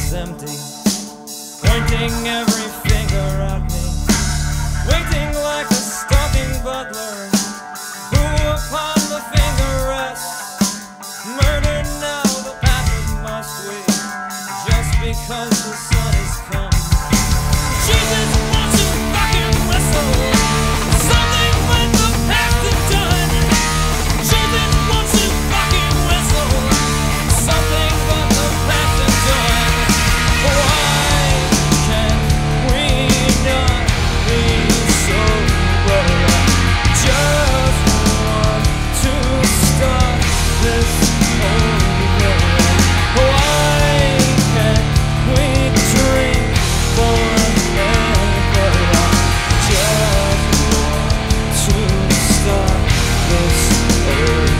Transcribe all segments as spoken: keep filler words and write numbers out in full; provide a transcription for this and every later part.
is empty, pointing every finger at me, waiting like a stalking butler, who upon the finger rests. Murder now, the path must we, just because the sun has come. Jesus wants to fucking whistle something when the past is done. Jesus wants to fucking whistle something but the past is done. Why can't we not be sober? Just want to start this over. Why can't we drink forever? Just want to start this over.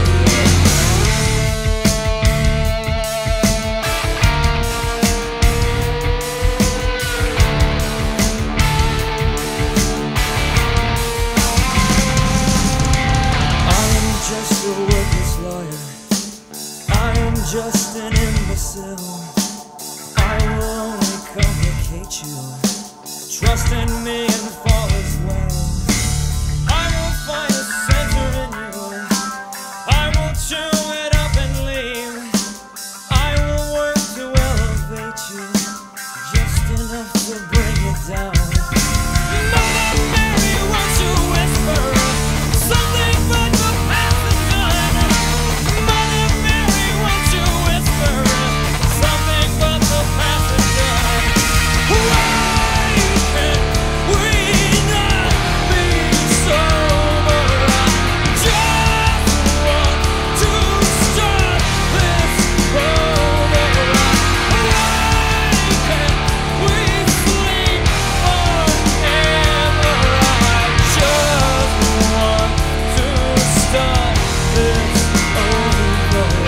Just a worthless lawyer, I am just an imbecile. I will only complicate you. Trust in me and fall as well. I will find a center in you. I will chew it up and leave. I will work to elevate you, just enough to bring it down. Mother Mary, won't you whisper something but the past is done? Mother Mary, won't you whisper something but the past is done? Why can't we not be sober? I just want to start this over. Why can't we sleep forever? I just want to start this over.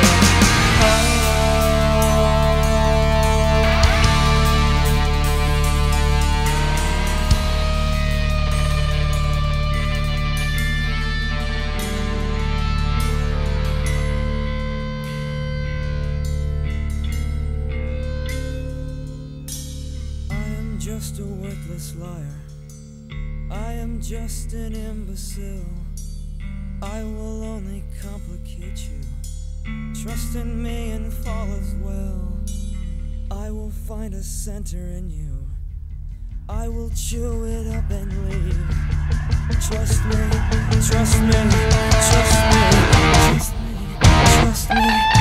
I am just a worthless liar. I am just an imbecile. I will only complicate you. Trust in me and fall as well. I will find a center in you. I will chew it up and leave. Trust me, trust me, trust me, trust me, trust me.